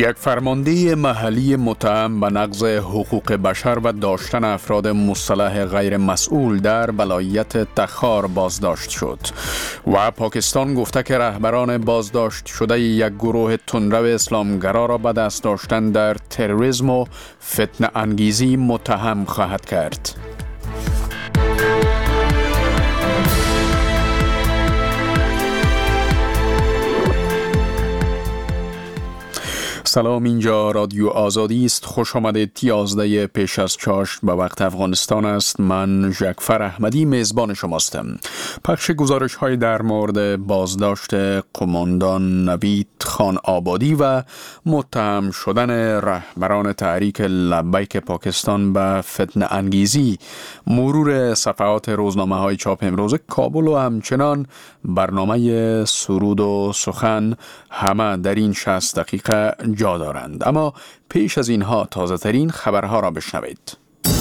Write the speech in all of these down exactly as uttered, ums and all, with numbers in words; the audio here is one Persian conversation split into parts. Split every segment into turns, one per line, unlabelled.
یک فرمانده محلی متهم به نقض حقوق بشر و داشتن افراد مسلح غیر مسئول در ولایت تخار بازداشت شد و پاکستان گفته که رهبران بازداشت شده یک گروه تندرو اسلامگرا را به دست داشتن در تروریسم و فتنه انگیزی متهم خواهد کرد. سلام، اینجا رادیو آزادی است. خوش آمدید. یازده پیش از چاشت به وقت افغانستان است. من جعفر احمدی میزبان شماستم. پخش گزارش های در مورد بازداشت قماندان نوید خان آبادی و متهم شدن رهبران تحریک لبیک پاکستان به فتنه انگیزی، مرور صفحات روزنامه های چاپ امروز کابل و همچنان برنامه سرود و سخن همه در این شصت دقیقه جا دارند. اما پیش از اینها تازه ترین خبرها را بشنوید.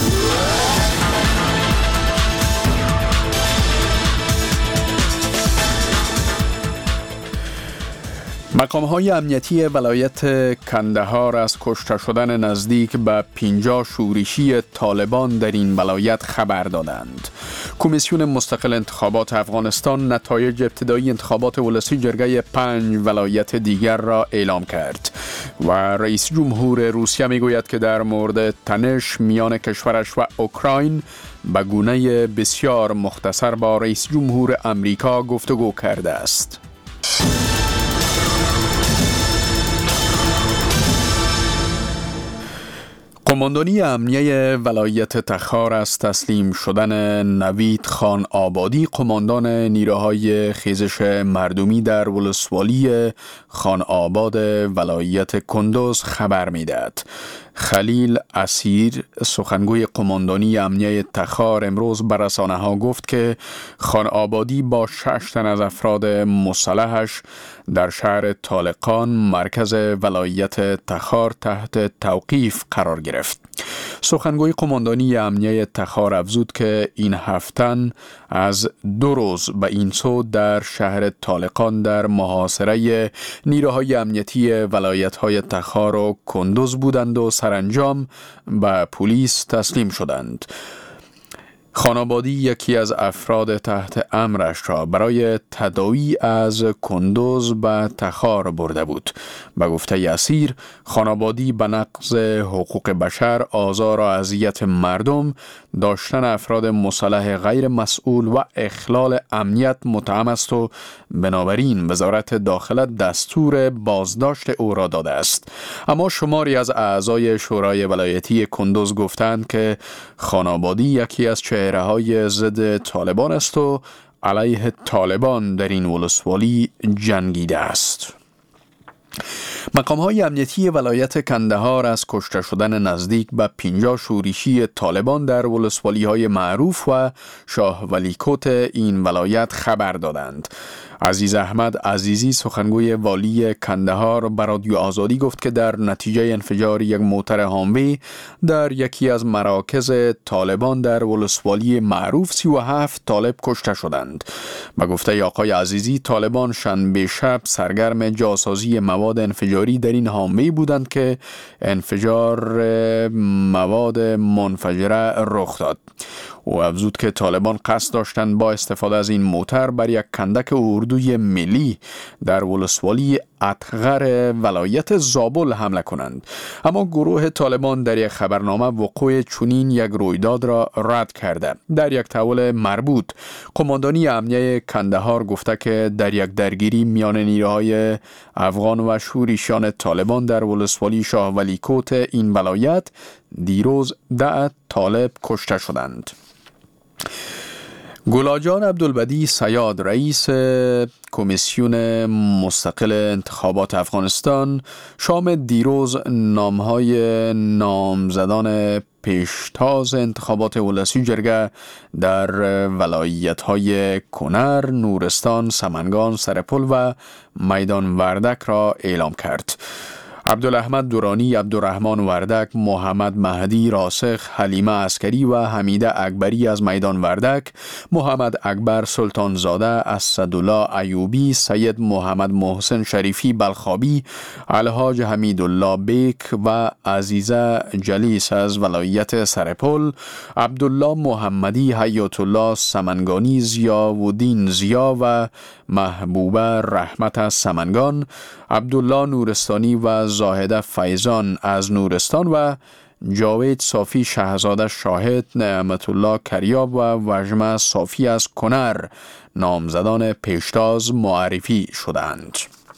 مقام‌های امنیتی ولایت کندهار از کشته شدن نزدیک به پنجاه شورشی طالبان در این ولایت خبر دادند. کمیسیون مستقل انتخابات افغانستان نتایج ابتدایی انتخابات ولسی جرگه پنج ولایت دیگر را اعلام کرد و رئیس جمهور روسیه میگوید که در مورد تنش میان کشورش و اوکراین به گونه بسیار مختصر با رئیس جمهور امریکا گفتگو کرده است. قماندانی امنیه ولایت تخار از تسلیم شدن نوید خان آبادی، قماندان نیروهای خیزش مردمی در ولسوالی خان آباد ولایت کندوز خبر می‌دهد. خلیل اسیر، سخنگوی قماندانی امنیه تخار، امروز به رسانه‌ها گفت که خان آبادی با شش تن از افراد مسلحش در شهر طالقان مرکز ولایت تخار تحت توقیف قرار گرفت. سخنگوی قماندانی امنیه تخار افزود که این هفت تن از دو روز به این سو در شهر طالقان در محاصره نیروهای امنیتی ولایت‌های تخار و کندوز بودند و سرانجام به پلیس تسلیم شدند. خان آبادی یکی از افراد تحت امرش را برای تداوی از کندوز به تخار برده بود. به گفته اسیر، خان آبادی به نقض حقوق بشر، آزار و اذیت مردم، داشتن افراد مسلح غیر مسئول و اخلال امنیت متهم است و بنابراین وزارت داخله دستور بازداشت او را داده است. اما شماری از اعضای شورای ولایتی کندوز گفتند که خان آبادی یکی از چهره های ضد طالبان است و علیه طالبان در این ولسوالی جنگیده است. مقام‌های امنیتی ولایت کندهار از کشته شدن نزدیک به پنجاه شورشی طالبان در ولسوالی‌های معروف و شاه ولیکوت این ولایت خبر دادند. عزیز احمد عزیزی، سخنگوی والی کندهار، به رادیو آزادی گفت که در نتیجه انفجار یک موتر هاموی در یکی از مراکز طالبان در ولسوالی معروف سی و هفت طالب کشته شدند. به گفته آقای عزیزی، طالبان شنبه شب سرگرم جاسازی مواد انفجاری در این هاموی بودند که انفجار مواد منفجره رخ داد. او افزود که طالبان قصد داشتند با استفاده از این موتر بر یک کندک اردوی ملی در ولسوالی اتغر ولایت زابل حمله کنند. اما گروه طالبان در یک خبرنامه وقوع چنین یک رویداد را رد کرده. در یک تحول مربوط، قماندانی امنیه کندهار گفته که در یک درگیری میان نیروهای افغان و شورشیان طالبان در ولسوالی شاه ولیکوت این ولایت دیروز ده طالب کشته شدند. گلاجان عبدالبدی صیاد، رئیس کمیسیون مستقل انتخابات افغانستان، شام دیروز نامهای نامزدان پیشتاز انتخابات ولسی جرگه در ولایت‌های کنر، نورستان، سمنگان، سرپل و میدان وردک را اعلام کرد. عبدالاحمد دورانی، عبدالرحمن وردک، محمد مهدی راسخ، حلیمه عسکری و حمیده اکبری از میدان وردک، محمد اکبر سلطانزاده، اسدالله ایوبی، سید محمد محسن شریفی بلخابی، الحاج حمیدالله بیک و عزیزه جلیس از ولایت سرپل، عبدالله محمدی، حیات الله سمنگانی، ضیاءالدین زیا و محبوبه رحمت از سمنگان، عبدالله نورستانی و زاهده فیضان از نورستان و جاوید صافی شهزاده شاهد، نعمت الله کریاب و وجمه صافی از کنر نامزدان پیشتاز معرفی شدند.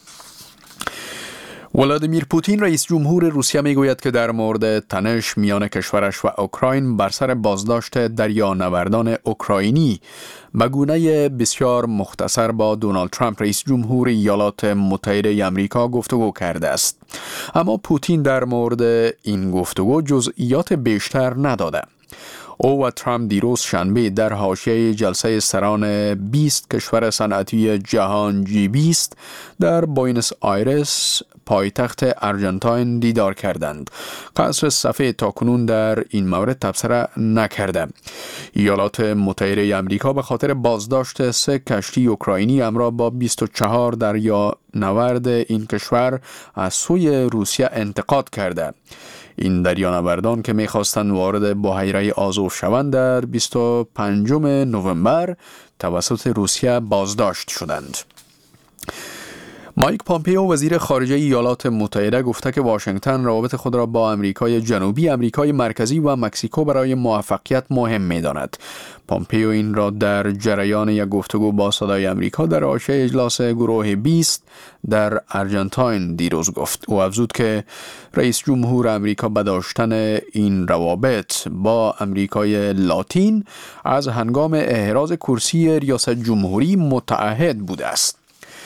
ولادیمیر پوتین رئیس جمهور روسیه میگوید که در مورد تنش میان کشورش و اوکراین بر سر بازداشت دریانوردان اوکراینی به گونه بسیار مختصر با دونالد ترامپ رئیس جمهور ایالات متحده آمریکا گفتگو کرده است. اما پوتین در مورد این گفتگو جزئیات بیشتر نداده. او و ترامپ دیروز شنبه در حاشیه جلسه سران بیست کشور صنعتی جهان جی بیست در بوینس آیرس پایتخت آرژانتین دیدار کردند. قصر سفید تاکنون در این مورد تبصره نکرده. ایالات متحده آمریکا به خاطر بازداشت سه کشتی اوکراینی همراه با بیست و چهار دریانورد این کشور از سوی روسیه انتقاد کرده. این دریانوردان که می‌خواستند وارد بحیره آزوف شوند در بیست و پنجم نوامبر توسط روسیه بازداشت شدند. مایک پامپئو وزیر خارجه ایالات متحده گفته که واشنگتن روابط خود را با آمریکای جنوبی، آمریکای مرکزی و مکزیکو برای موفقیت مهم می‌داند. پامپئو این را در جریان یک گفتگو با صدای آمریکا در حاشیه اجلاس گروه بیست در آرژانتین دیروز گفت. او افزود که رئیس جمهور آمریکا به داشتن این روابط با آمریکای لاتین از هنگام احراز کرسی ریاست جمهوری متعهد بوده است.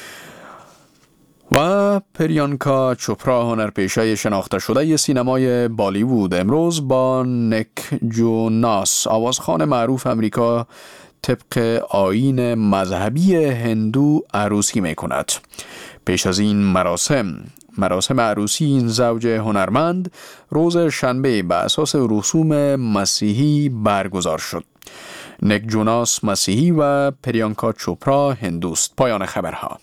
و پریانکا چوپرا هنرپیشه شناخته شده سینمای بالیوود امروز با نیک جوناس آوازخوان معروف آمریکا طبق آیین مذهبی هندو عروسی می کند. پیش از این مراسم مراسم عروسی این زوج هنرمند روز شنبه به اساس رسوم مسیحی برگزار شد. نیک جوناس مسیحی و پریانکا چوپرا هندوست. پایان خبرها.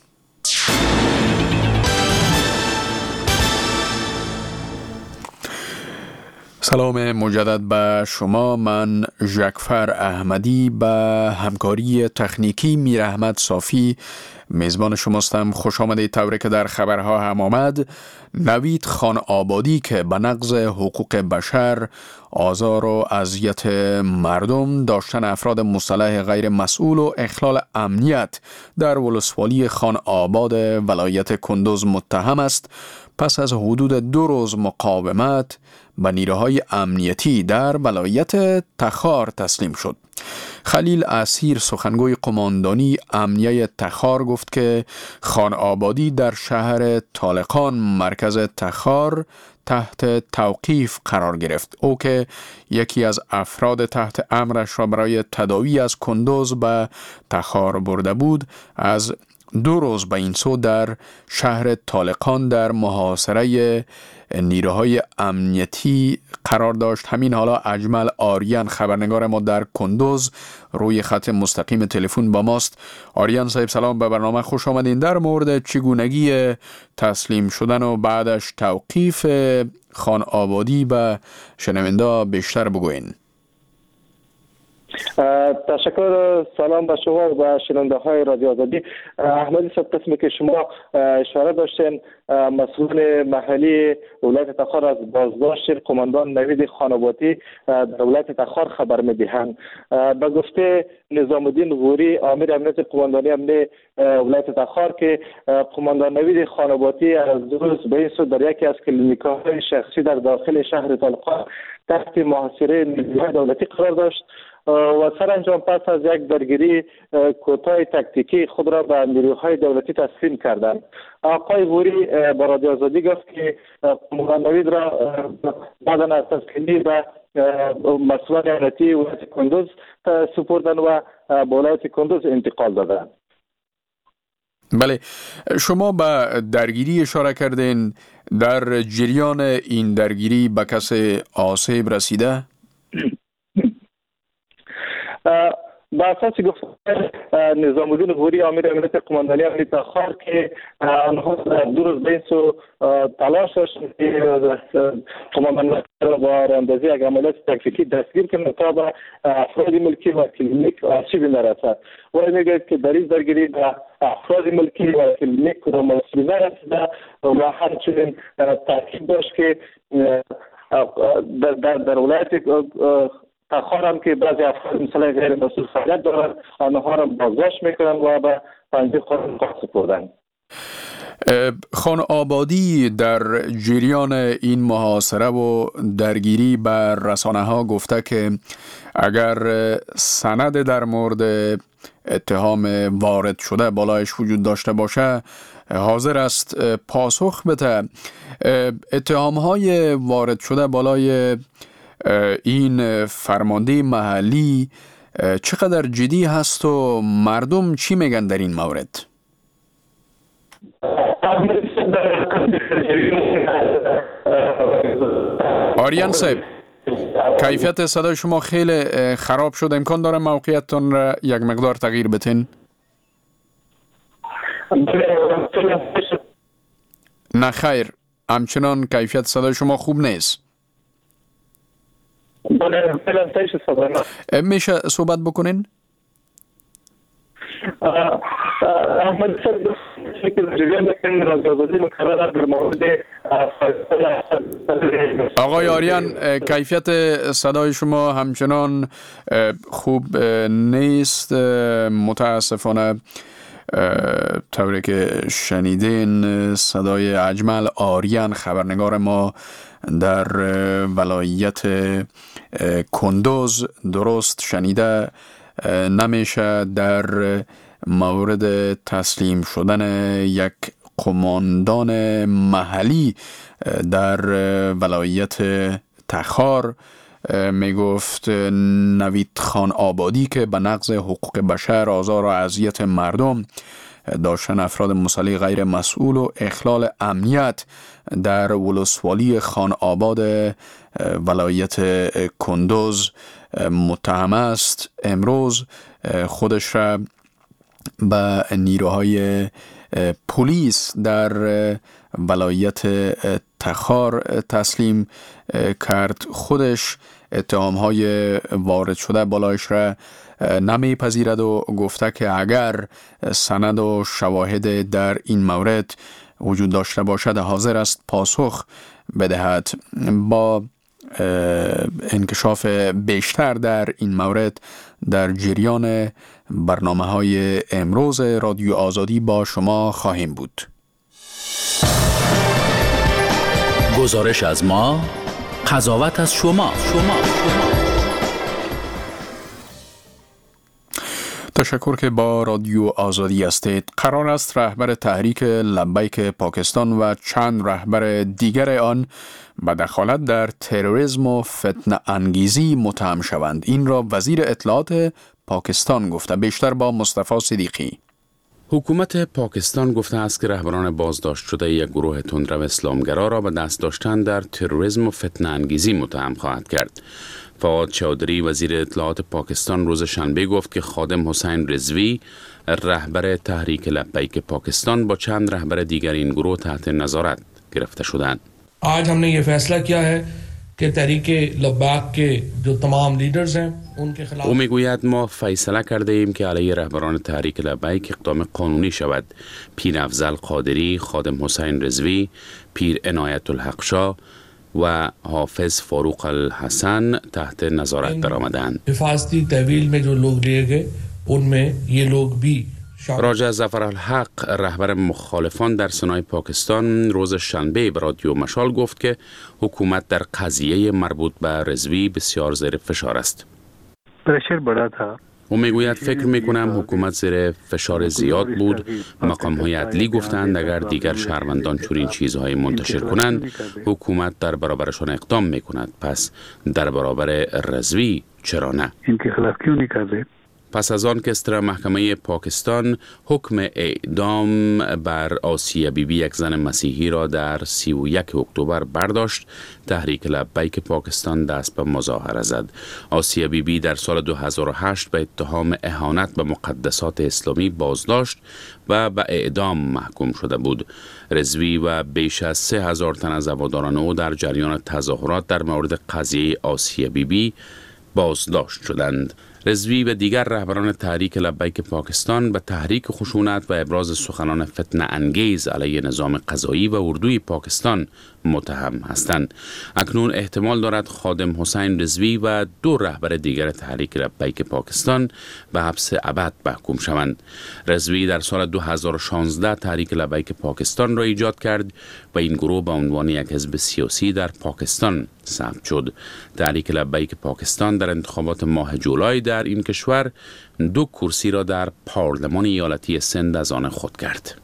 سلام مجدد به شما. من ژکفر احمدی به همکاری تکنیکی میر احمد صافی میزبان شماستم. خوش آمدید. طوری که در خبرها هم آمد، نوید خان آبادی که به نقض حقوق بشر، آزار و اذیت مردم، داشتن افراد مسلح غیر مسئول و اخلال امنیت در ولسوالی خان آباد ولایت کندوز متهم است، پس از حدود دو روز مقاومت به نیروهای امنیتی در ولایت تخار تسلیم شد. خلیل اسیر سخنگوی قماندانی امنیه تخار گفت که خان آبادی در شهر طالقان مرکز تخار تحت توقیف قرار گرفت. او که یکی از افراد تحت امرش را برای تداوی از کندوز به تخار برده بود، از دو روز به این سو در شهر طالقان در محاصره نیروهای امنیتی قرار داشت. همین حالا اجمل آریان خبرنگار ما در کندوز روی خط مستقیم تلفن با ماست. آریان صاحب سلام، به برنامه خوش آمدین. در مورد چگونگی تسلیم شدن و بعدش توقیف خان آبادی به شنونده بیشتر بگوین.
تشکر. سلام به شما و به شنونده های رادیو آزادی. احمدی صاحب، قسمی که شما اشاره داشتین، مسئول محلی ولایت تخار از بازداشت قماندان نوید خان آبادی در ولایت تخار خبر می‌دهند. به گفته نظام الدین غوری امیر امنیت قماندانی امنیت ولایت تخار که قماندان نوید خان آبادی از دو روز به این سو در یکی از کلینیک‌های شخصی در داخل شهر طالقان تحت محاصره نیروهای دولتی قرار داشت و سرانجام پس از یک درگیری کوتاه تاکتیکی خود را به نیروهای دولتی تسلیم کردند. آقای غوری با رادیو آزادی گفت که قماندان نوید را بعد از تسلیمی به مسئولان امنیتی ولایت کندوز سپردند و به ولایت کندوز انتقال دادند.
بله، شما به درگیری اشاره کردین. در جریان این درگیری به کسی آسیب رسیده؟
با اساس گفتگوی نظام الدین غوری امیر امنیت قماندانی امنیت تخار که آنها در دو روز بین سو تلاش داشتند که قماندان را با راندازی یک عملیات تکتیکی دستگیر کنند تا به افراد ملکی و کلینیک آسیبی نرسد. و میگوید که در این درگیری به افراد ملکی و کلینیک را آسیبی نرسیده و همچنین تاکید داشت که در در ولایت تخار هم که بعضی افراد مثلا غیر مسئول فعالیت دارند آنها را بازداشت میکنند و به پنجه قانون سپردند.
خان آبادی در جریان این محاصره و درگیری بر رسانه ها گفته که اگر سند در مورد اتهام وارد شده بالایش وجود داشته باشه حاضر است پاسخ بده. اتهام های وارد شده بالای این فرمانده محلی چقدر جدی هست و مردم چی میگن در این مورد؟ آریان صاحب، کیفیت صدای شما خیلی خراب شد. امکان داره موقعیتتون را یک مقدار تغییر بتین؟ نه خیر، همچنان کیفیت صدای شما خوب نیست. میشه صحبت بکنین؟ آقای آریان، کیفیت صدای شما همچنان خوب نیست متاسفانه. طوری که شنیدین صدای اجمل آریان خبرنگار ما در ولایت کندوز درست شنیده نمیشه در مورد تسلیم شدن یک قماندان محلی در ولایت تخار. می گفت نوید خان آبادی که به نقض حقوق بشر، آزار و اذیت مردم، داشتن افراد مسلح غیر مسئول و اخلال امنیت در ولسوالی خان آباد ولایت کندوز متهم است. امروز خودش را به نیروهای پلیس در ولایت تخار تسلیم کرد. خودش اتهام‌های وارد شده بالایش را نمیپذیرد و گفته که اگر سند و شواهد در این مورد وجود داشته باشد حاضر است پاسخ بدهد. با انکشاف بیشتر در این مورد در جریان برنامه‌های امروز رادیو آزادی با شما خواهیم بود.
گزارش از ما، قضاوت از شما. شما.
تشکر که با رادیو آزادی هستید. قرار است رهبر تحریک لبیک پاکستان و چند رهبر دیگر آن به دخالت در تروریسم و فتنه انگیزی متهم شوند. این را وزیر اطلاعات پاکستان گفته. بیشتر با مصطفی صدیقی.
حکومت پاکستان گفته است که رهبران بازداشت شده یک گروه تندرو اسلامگرا را به دست داشتن در تروریسم و فتنه انگیزی متهم خواهد کرد. فواد چودری وزیر اطلاعات پاکستان روز شنبه گفت که خادم حسین رضوی رهبر تحریک لبیک پاکستان با چند رهبر دیگر این گروه تحت نظارت گرفته شدند.
آج हमने ये फैसला किया है कि तहरीक लब्बैक के जो तमाम लीडर्स हैं उनके खिलाफ
او میگوید ما فیصله کرده ایم که علیه رهبران تحریک لبیک اقدام قانونی شود. پیر افضل قادری، خادم حسین رضوی، پیر عنایت الحق شاه و حافظ فاروق الحسن تحت نظارت درآمدند.
حفاظتی تحویل में जो लोग लिए गए उनमें ये लोग भी
راجع ظفرالحق رهبر مخالفان در سنای پاکستان روز شنبه به رادیو مشال گفت که حکومت در قضیه مربوط به رضوی بسیار زیر فشار است.
پرشر بڑا تھا.
او میگوید فکر میکنم حکومت زیر فشار زیاد بود. مقام های عدلی گفتند اگر دیگر شهروندان چنین چیزهای منتشر کنند حکومت در برابرشان اقدام میکند. پس در برابر رضوی چرا نه؟
ان کے خلاف کیوں نہیں کر رہے؟
پس از آن که استرا محکمه پاکستان حکم اعدام بر آسیه بیبی یک زن مسیحی را در سی و یک اکتبر برداشت، تحریک لبیک پاکستان دست به مظاهره زد. آسیه بیبی در سال دو هزار و هشت به اتهام اهانت به مقدسات اسلامی بازداشت و به اعدام محکوم شده بود. رضوی و بیش از سه هزار تن از هواداران او در جریان تظاهرات در مورد قضیه آسیه بیبی بازداشت شدند. رضوی و دیگر رهبران تحریک لبیک پاکستان به تحریک خشونت و ابراز سخنان فتنه انگیز علیه نظام قضایی و اردوی پاکستان متهم هستند. اکنون احتمال دارد خادم حسین رضوی و دو رهبر دیگر تحریک لبیک پاکستان به حبس ابد محکوم شوند. رضوی در سال دو هزار و شانزده تحریک لبیک پاکستان را ایجاد کرد و این گروه به عنوان یک حزب سیاسی در پاکستان ثبت شد. تحریک لبیک پاکستان در انتخابات ماه جولای در این کشور دو کرسی را در پارلمان ایالتی سند از آن خود کرد.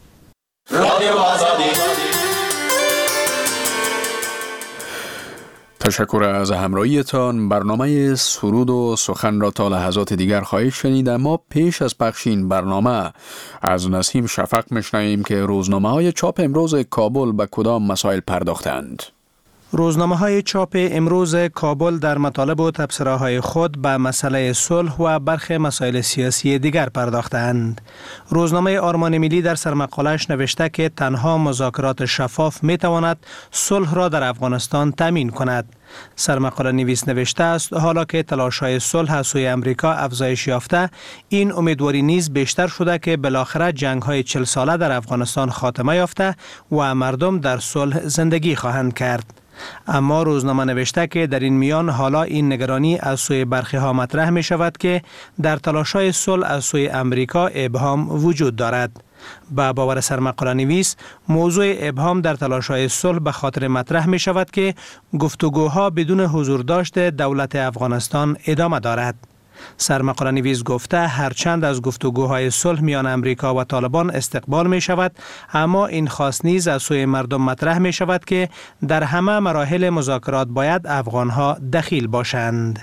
تشکر از همراهیتان. برنامه سرود و سخن را تا لحظات دیگر خواهید شنید، اما پیش از پخش این برنامه از نسیم شفق میشنویم که روزنامه های چاپ امروز کابل به کدام مسائل پرداختند.
روزنامه های چاپ امروز کابل در مطالب و تبصره‌های خود به مسئله صلح و برخی مسائل سیاسی دیگر پرداختند. روزنامه آرمان ملی در سرمقاله‌اش نوشته که تنها مذاکرات شفاف می تواند صلح را در افغانستان تامین کند. سرمقاله نویس نوشته است حالا که تلاش‌های صلح از سوی امریکا افزایش یافته، این امیدواری نیز بیشتر شده که بالاخره جنگ‌های چهل ساله در افغانستان خاتمه یافته و مردم در صلح زندگی خواهند کرد. اما روزنامه نوشته که در این میان حالا این نگرانی از سوی برخی ها مطرح می شود که در تلاش‌های صلح از سوی امریکا ابهام وجود دارد. با باور سرمقاله نویس، موضوع ابهام در تلاش‌های صلح به خاطر مطرح می شود که گفتگوها بدون حضور داشته دولت افغانستان ادامه دارد. سرمقاله نویس گفته هرچند از گفتگوهای صلح میان امریکا و طالبان استقبال می شود، اما این خواست نیز از سوی مردم مطرح می شود که در همه مراحل مذاکرات باید افغانها دخیل باشند.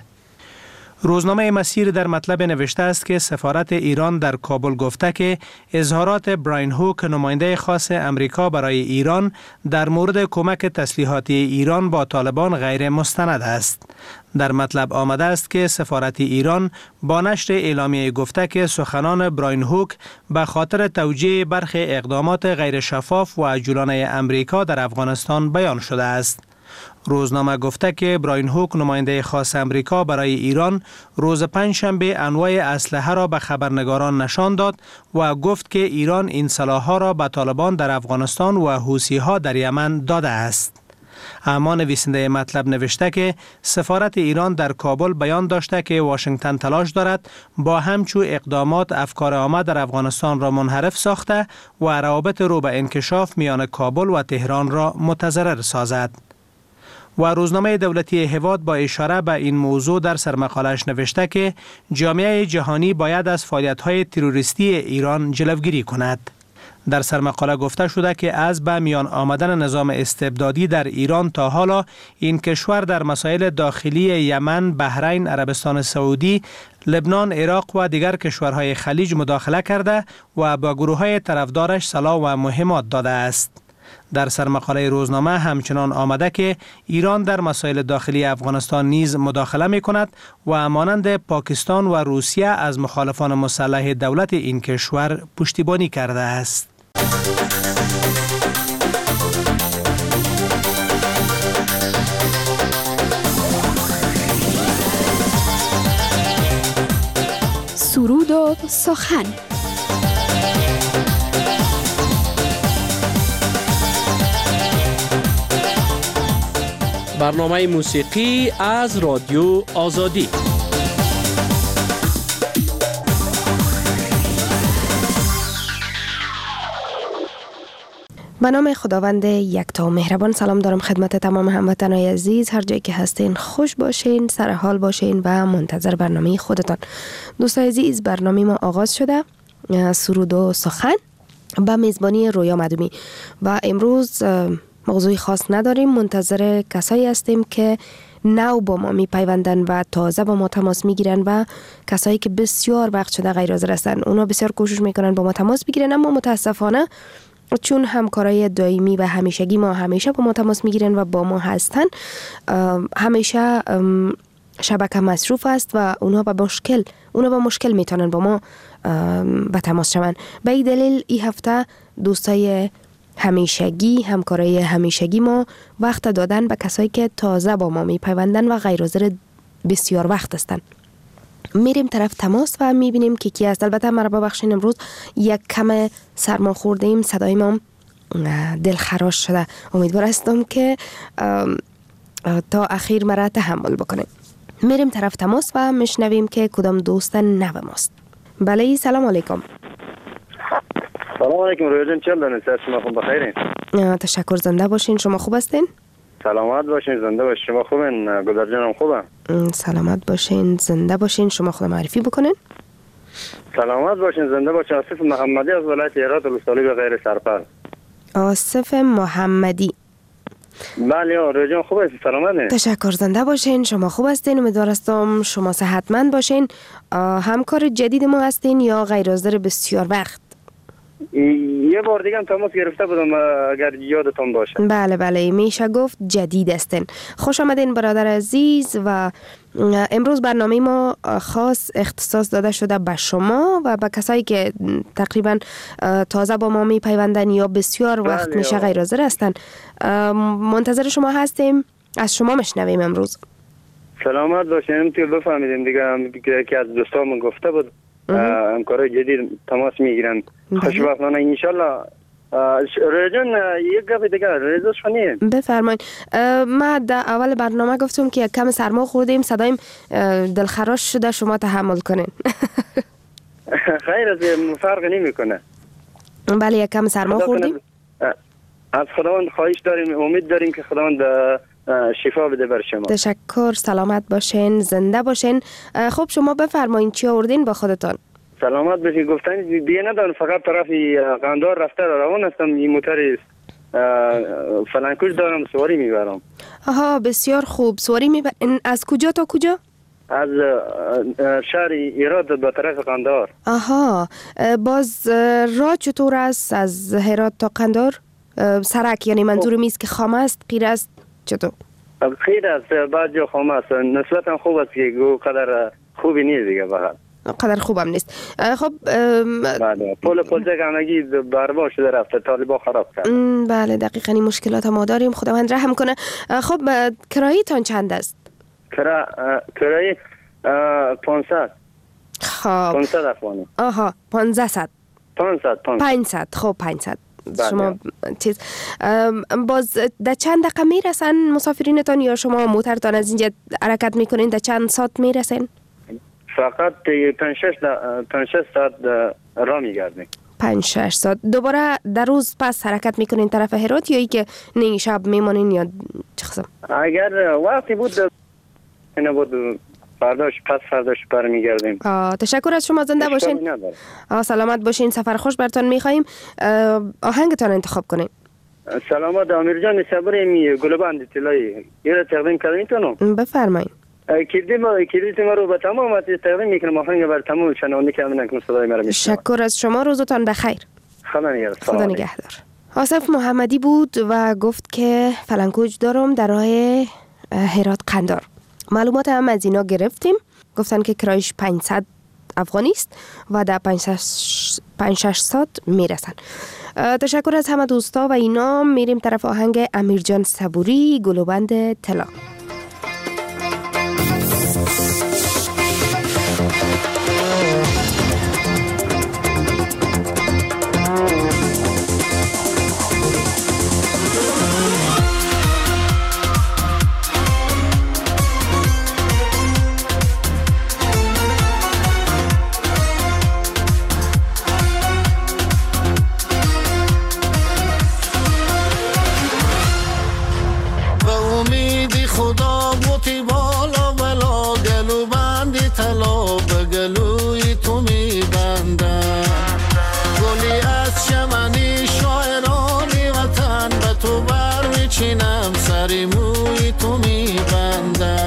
روزنامه مسیر در مطلب نوشته است که سفارت ایران در کابل گفته که اظهارات براین هوک نماینده خاص امریکا برای ایران در مورد کمک تسلیحاتی ایران با طالبان غیر مستند است. در مطلب آمده است که سفارت ایران با نشر اعلامیه گفته که سخنان براین هوک به خاطر توجیه برخی اقدامات غیر شفاف و عجولانه امریکا در افغانستان بیان شده است. روزنامه گفته که براین هوک نماینده خاص امریکا برای ایران روز پنجشنبه انواع اسلحه را به خبرنگاران نشان داد و گفت که ایران این سلاح‌ها را به طالبان در افغانستان و حوثی‌ها در یمن داده است. اما نویسنده مطلب نوشته که سفارت ایران در کابل بیان داشته که واشنگتن تلاش دارد با همچو اقدامات افکار عامه در افغانستان را منحرف ساخته و روابط رو به انکشاف میان کابل و تهران را متضرر سازد. و روزنامه دولتی هواد با اشاره به این موضوع در سرمقاله‌اش نوشته که جامعه جهانی باید از فعالیت‌های تروریستی ایران جلوگیری کند. در سرمقاله گفته شده که از به میان آمدن نظام استبدادی در ایران تا حالا این کشور در مسائل داخلی یمن، بحرین، عربستان سعودی، لبنان، عراق و دیگر کشورهای خلیج مداخله کرده و با گروه‌های طرفدارش سلاح و مهمات داده است. در سرمقاله روزنامه همچنان آمده که ایران در مسائل داخلی افغانستان نیز مداخله می کند و مانند پاکستان و روسیه از مخالفان مسلح دولت این کشور پشتیبانی کرده است.
سرود و سخن.
برنامه موسیقی از رادیو آزادی.
به نام خداوند یکتا مهربان، سلام دارم خدمت تمام هموطنان عزیز، هر جایی که هستین خوش باشین، سر حال باشین و منتظر برنامه خودتان. دوستان عزیز، برنامه ما آغاز شده، سرود و سخن با میزبانی رویا مدومی و امروز موضوعی خاص نداریم، منتظر کسایی هستیم که نو با ما میپیوندن و تازه با ما تماس میگیرن و کسایی که بسیار وقت شده غیر حاضر هستن اونا بسیار کوشش میکنن با ما تماس بگیرن، اما متاسفانه چون همکارای دائمی و همیشگی ما همیشه با ما تماس میگیرن و با ما هستن، همیشه شبکه مصروف است و اونا با مشکل اونا با مشکل میتونن با ما به تماس شون. به این دلیل این هفته دوستای همیشگی همکارای همیشگی ما وقت دادن به کسایی که تازه با ما میپیوندن و غیر حاضر بسیار وقت هستن. میریم طرف تماس و میبینیم که کی است. البته مرا ببخشین امروز یک کم سرما خورده ایم، صدای ما دلخراش شده. امیدوار هستم که تا اخیر مرا تحمل بکنیم. میریم طرف تماس و میشنویم که کدام دوست نو ماست. بله سلام علیکم.
سلام علیکم رویدن، چند دانست شما خوب بخیرین؟
تشکر، زنده باشین. شما خوب هستین؟
سلامت باشین، زنده باشین. شما خوبین؟ گذر جانم خوبه؟
سلامت باشین، زنده باشین. شما خود معرفی بکنین.
سلامت باشین، زنده باشین. آصف محمدی از ولایت هرات ولسوالی به غیر سرپل.
آصف محمدی.
بله رویدن خوب هستی؟ سلامت؟
تشکر، زنده باشین. شما خوب هستین؟ امیدوار هستم شما صحتمند باشین. همکار جدید ما هستین یا غیر حاضر بسیار وقت؟
یه بار دیگه هم تماس گرفته بودم اگر یادتون باشه.
بله بله میشه گفت جدید هستین. خوش آمدین برادر عزیز. و امروز برنامه ما خاص اختصاص داده شده به شما و به کسایی که تقریبا تازه با ما می پیوندن یا بسیار وقت
بله
میشه غیر حاضر هستن. منتظر شما هستیم، از شما مشنویم امروز.
سلامت باشین. تو بفهمیدیم دیگه که از دوستامون گفته بود همکارای جدید تماس میگیرن. خوشبختانه انشالله. رجان یک گپ دیگه رضا شونی
بفرمایید. ما در اول برنامه گفتم که یک کم سرما خوردیم، صدایم دلخراش شده، شما تحمل کنین.
خیر از فرق نمیکنه.
بله یک کم سرما خوردیم.
از خداوند خواهش داریم، امید داریم که خداوند شفا بده بر شما.
تشکر، سلامت باشین، زنده باشین. خب شما بفرمایید چی آوردین با خودتان؟
سلامت باشین. گفتن دیگه ندارم، فقط طرف قندار رفته روان هستم. این موتر فلانکوش دارم، سواری میبرم.
آها بسیار خوب. سواری میبرین از کجا تا کجا؟
از شهر هرات به طرف قندار.
آها باز راه چطور است از هرات تا قندار؟ سرک یعنی منظورم است که خامه است، خیر است، چطور؟
خیر است، بعد جا خامه است. نسبتا خوب است که قدر خوبی نیست دیگه، فقط
قدر خوبم نیست. خب
بله پول پولچک همگی برباد شده رفته، طالبا خراب کرد.
بله دقیقاً این مشکلات ما داریم، خداوند رحم کنه. خب کرایه‌تان چند است؟
کرا کرایه پانصد.
خب
پانصد افغانی.
آها پانصد.
پانصد
پانصد. خب پانصد. شما چیز باز در چند دقیقه میرسن مسافرینتان یا شما موترتان از اینجا حرکت میکنین در چند ساعت میرسن؟
فقط پنج شش ساعت راه میگردیم.
پنج شش ساعت. دوباره در روز پس حرکت میکنین طرف هرات یا ای که نه شب میمانین یا چه قسم؟
اگر وقتی بود اینا بود فرداش پس فرداش برمیگردیم.
تشکر از شما، زنده باشین. سلامت باشین، سفر خوش برتون میخوایم. آهنگتان انتخاب کنین.
سلامت امیر جان صبری گلبند اطلاعی یه تقدیم کردین.
بفرمایید.
کردی ما کردی ما رو به تمام تقدیم میکنم، آهنگ بر تمام شنونده که امن کنم صدای مرا میشنوه.
تشکر از شما، روزتان بخیر.
خدا نگهدار.
خدا نگهدار. آصف محمدی بود و گفت که فلانکوج دارم در راه هرات قندار. معلومات هم از اینا گرفتیم. گفتن که کرایش پانصد افغانی است و در پنج شش ساعت میرسن. تشکر از همه دوستا و اینا. میریم طرف آهنگ امیرجان صبوری، گلوبند طلا.
چینم سری موی تو میبندم.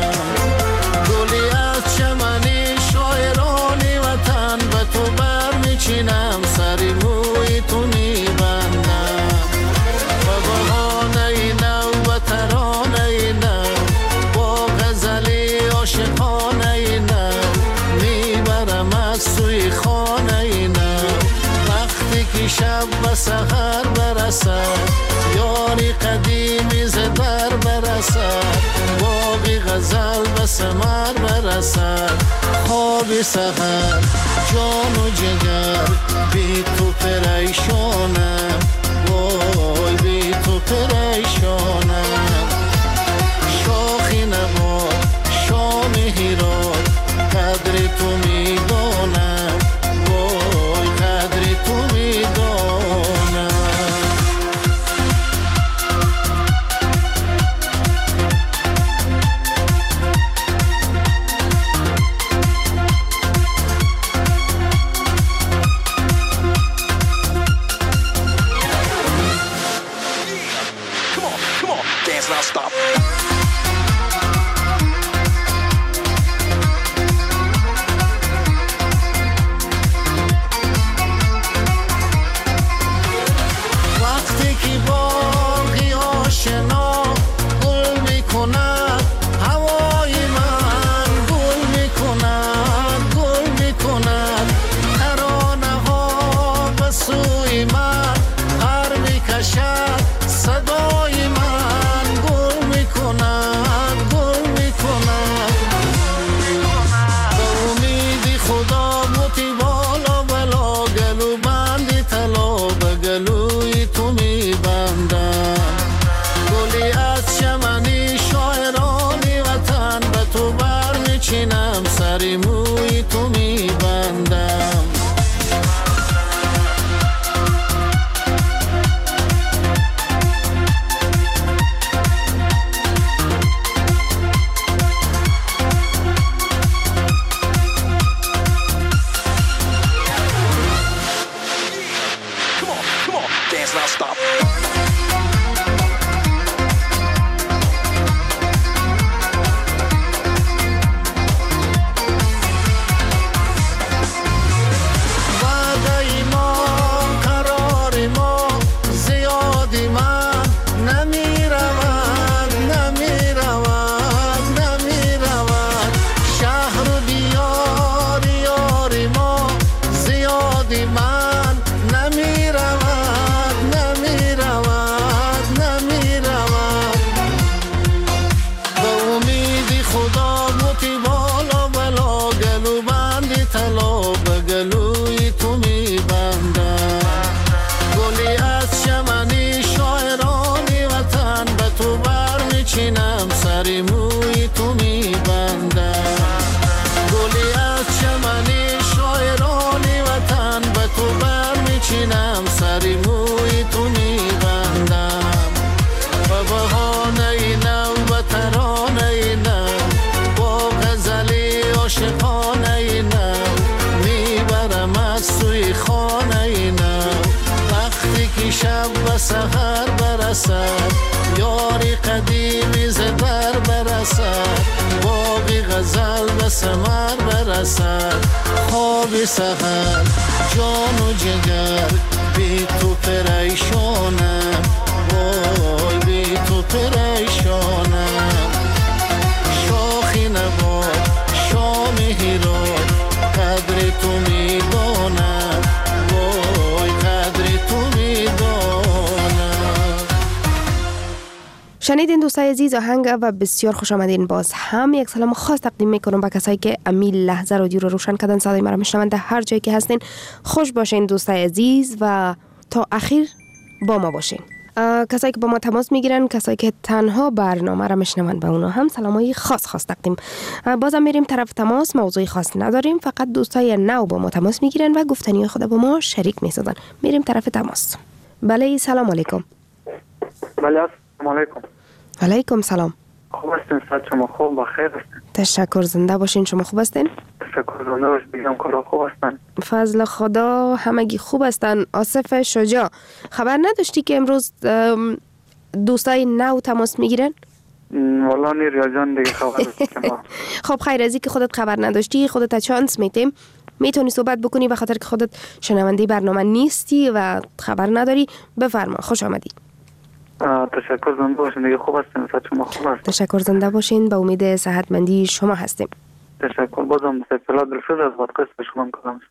سوی خانه نو. وقتی که شب و سحر برسد یاری قدیمی ز در برسد، باغی غزل به ثمر برسد. خواب سحر جان و جگر بی تو پریشانم، وای بی تو پریشانم. شاخی نباد شام هیراد قدر تو میدانم، وای قدر تو میدانم. سحر برسد یاری قدیمی ز در برسد، باغی غزل به ثمر برسد. خواب سحر جان و جگر بی تو پریشانم، وای بی تو پریشانم. شاخی نباد شام هیراد قدر تو میدانم، وای قدر تو میدانم.
شنیدین دوستای عزیز آهنگ و بسیار خوش آمدین. باز هم یک سلام خاص تقدیم میکنم به کسایی که امی لحظه رادیو رو روشن کردن، صدای مرا میشنون در هر جایی که هستین. خوش باشین دوستای عزیز و تا اخیر با ما باشین. کسایی که با ما تماس میگیرن، کسایی که تنها برنامه را میشنون، به اونا هم سلامای خاص خاص تقدیم. بازم میریم طرف تماس، موضوعی خاص نداریم، فقط دوستای نو با ما تماس میگیرن و گفتنی خود با ما شریک میسازن. میریم طرف تماس. بله سلام علیکم.
بله سلام علیکم.
علیکم سلام.
خوب هستین؟ صحت شما خوب؟ بخیر هستین؟
تشکر، زنده باشین. شما خوب هستین؟
تشکر، زنده باش. بگم کارا خوب هستن؟
فضل خدا همگی خوب هستن. آصف شجاع، خبر نداشتی که امروز دوستای نو تماس میگیرن؟
والا نی ریا جان دیگه خبر داشتی که ما
خب خیر، از که خودت خبر نداشتی خودت چانس میتیم میتونی صحبت بکنی، به خاطر که خودت شنونده برنامه نیستی و خبر نداری. بفرما، خوش آمدی.
تشکر، زنده باشین دیگه. خوب هستین؟ صحت شما خوب است؟
تشکر، زنده باشین. به امید صحتمندی شما هستیم.
تشکر. بازم سپلا درفض از وقت قصد شما کنم.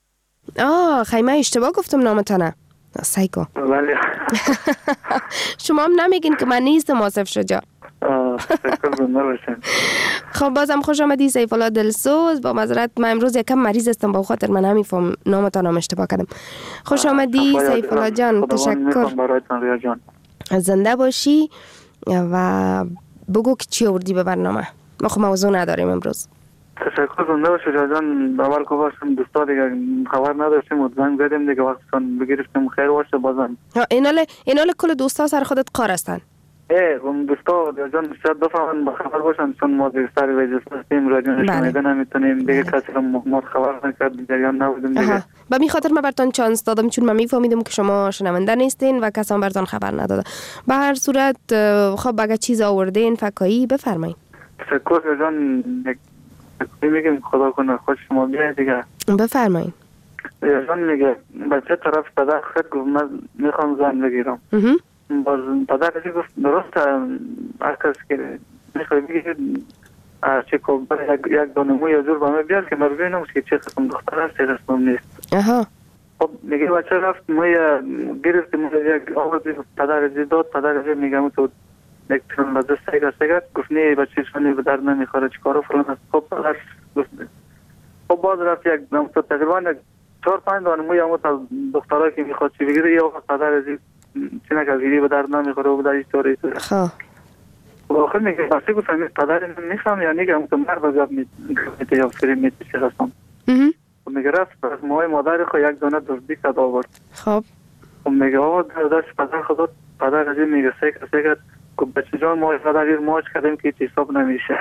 آه خیمه اشتباه گفتم نامتانه. سایکو.
بله.
شما هم نمیگین که من نیستم آصف شجاع.
تشکر زنده باشین.
خب بازم خوش آمدی سیف الله دلسوز. با معذرت من امروز یکم مریض هستم، با خاطر من نمیفهم نامتان هم اشتباه کردم. خوش آمدی سیف الله جان. تشکر. زنده باشی و بگو که چی آوردی به برنامه. ما خب موضوع نداریم امروز.
تشکر زنده باشی جان. اول که باشم دوستا دیگه خبر نداشتیم و زنگ زدیم دیگه وقتتون بگیرفتیم خیر باشه بازم.
اینال اینال کل دوستا سر خودت کار هستن.
ای اون دوستا جان شاید بفهمن خبر باشن چون ما دیگه سر وجه هستیم رادیو نشنیده نمیتونیم دیگه کسی رو ما خبر نکرد جریان نبودیم دیگه. به
می خاطر من براتون چانس دادم چون من میفهمیدم که شما شنونده نیستین و کسی هم براتون خبر نداده. به هر صورت خب اگه چیز آوردین فکایی بفرمایید.
تشکر جان. میگم خدا کنه خوش شما بیاید دیگه.
بفرمایید.
جان میگه بچه طرف پدر خود گفت من میخوام زن بگیرم. باز پدر کسی گفت درست هر کس که میخوای بگیرد چه کبر یک دانه موی یا جور با من بیاد که من ببینم که چه قسم دختر هست چه قسم نیست.
اها.
خب میگه بچه رفت موی گرفت موی یک آوازی پدر ازی داد پدر ازی میگم تو یک ترون لازه سیگه سیگه گفت نه بچه شانی به درد نمیخوره چکارو فرون هست. خب پدر گفت خب باز رفت یک نمتا تقریبا چهار پنج دانه موی همون تا دخترها که میخواد چی بگیره یا پدر ازی چی نکردی به درد نمیخوره و در این طوری
خواه
و آخر میگه بسی گفتم پدر میخوام یا نگه همون مرد بزرگ میته یا فری میته چی خستم و میگه رفت از ماهای مادر خود یک دانه دزدی کد آورد.
خب
و میگه آقا در داشت پدر خدا پدر ازی میگه سیکر سیکر که بچه جان ماهای پدر ایر ماهش کردیم که حساب نمیشه.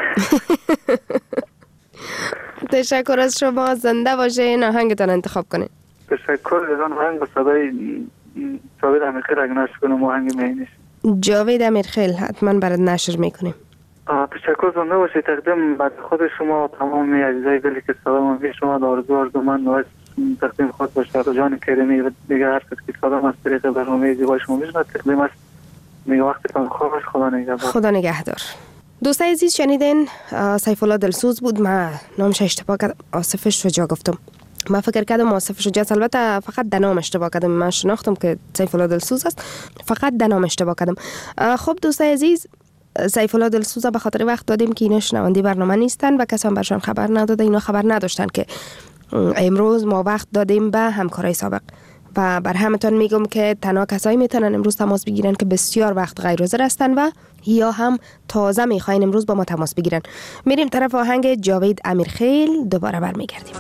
تشکر از شما. زنده باشه این آهنگتان انتخاب کنید.
تشکر از آن آهنگ با صدای جاوید امیرخیل اگه نشر کنم آهنگ مینیش.
جاوید امیرخیل حتما برات نشر میکنیم.
تشکر زنده باشید. تقدیم بعد خود شما و تمام عزیزای دلی که سلام به شما دارزو آرزو من و تقدیم خود باشه و جان کریمی و دیگه هر کس که سلام از طریق برنامه زیبای شما میشنه تقدیم است. میگه وقتتون خوب باشه. خدا نگهدار.
خدا نگهدار. دوستای عزیز شنیدین سیف الله دلسوز بود. من نامش اشتباه کردم، آصف شجاع گفتم. من فکر کردم آصف شجاع، البته فقط د نام اشتباه کردم. من شناختم که سیف الله دلسوز است، فقط د نام اشتباه کردم. خب دوستای عزیز سیف الله دلسوز به خاطر وقت دادیم که اینا شنونده برنامه نیستن و کسی هم برشان خبر نداده. اینا خبر نداشتن که امروز ما وقت دادیم به همکارای سابق و بر همتون میگم که تنها کسایی میتونن امروز تماس بگیرن که بسیار وقت غیر حاضر هستن و یا هم تازه میخواین امروز با ما تماس بگیرن. میریم طرف آهنگ جاوید امیرخیل، دوباره برمیگردیم.